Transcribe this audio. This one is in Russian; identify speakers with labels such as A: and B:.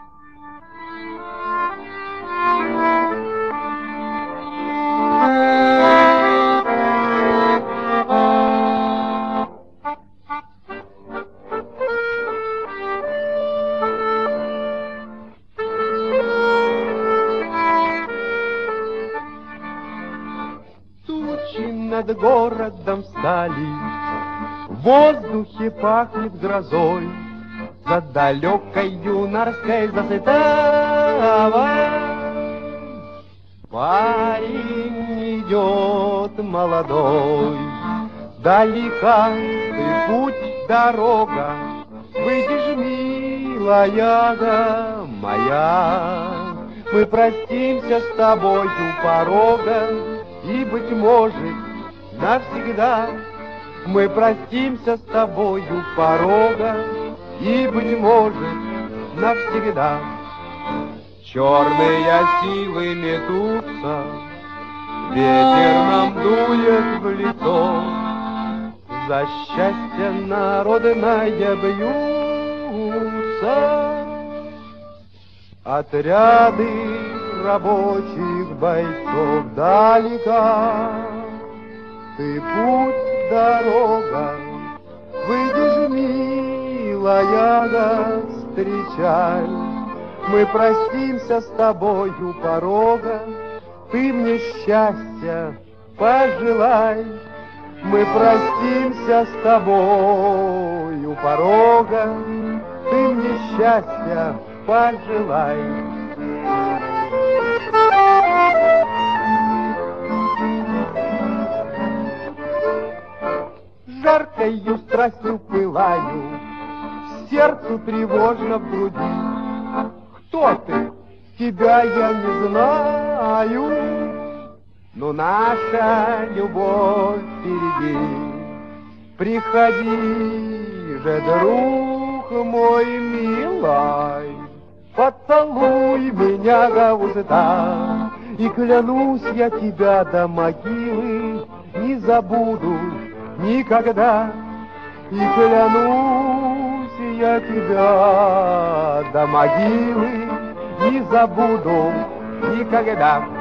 A: Над городом встали, в воздухе пахнет грозой, за далекой юнорской заставой. Парень идет молодой, далека ты путь, дорога, выйдешь, милая моя, мы простимся с тобой у порога, и, быть может, навсегда мы простимся с тобою порога, и, быть может, навсегда. Черные силы метутся, ветер нам дует в лицо, за счастье народное бьются. Отряды рабочих бойцов далека, ты путь, дорога, выйдешь, милая, встречай. Мы простимся с тобою порога, ты мне счастья пожелай. Мы простимся с тобою порога, ты мне счастья пожелай. Жаркою страстью пылаю, сердцу тревожно в груди. Кто ты? Тебя я не знаю, но наша любовь впереди. Приходи же, друг мой милый, поцелуй меня в уста, и клянусь я тебя до могилы не забуду никогда. И клянусь я тебя до могилы не забуду никогда.